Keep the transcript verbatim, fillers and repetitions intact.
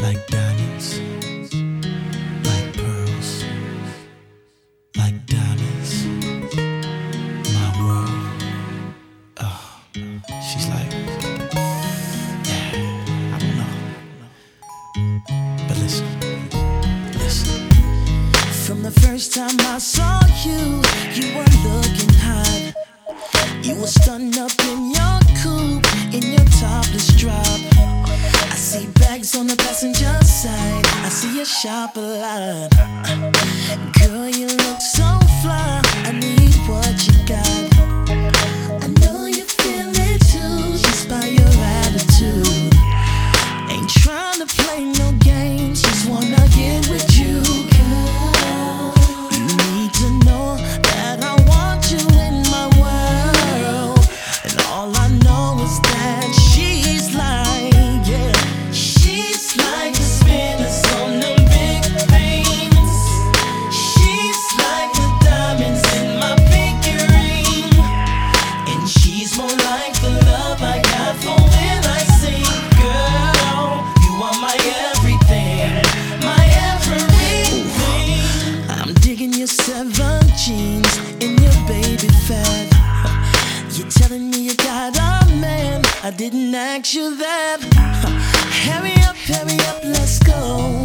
like diamonds, like pearls, like diamonds. My world. Oh, she's like, yeah, I don't know. But listen, listen. From the first time I saw you, you were looking hot. You were stunned up in your coupe, in your topless drop. I see bags on the passenger side, I see you shop a lot. Girl, you look so fly, I need what you got. I know you feel it too, just by your attitude. Ain't trying to play no games, just wanna get with you, girl. You need to know that I want you in my world, and all I know is that she's like, yeah, she's like the spinners on them big things. She's like the diamonds in my pinky ring, and she's more like the love I got for when I sing. Girl, you are my everything, my everything. I'm digging your seven jeans and your baby fat. You're telling me you got a man, I didn't ask you that. Hurry up, hurry up, let's go.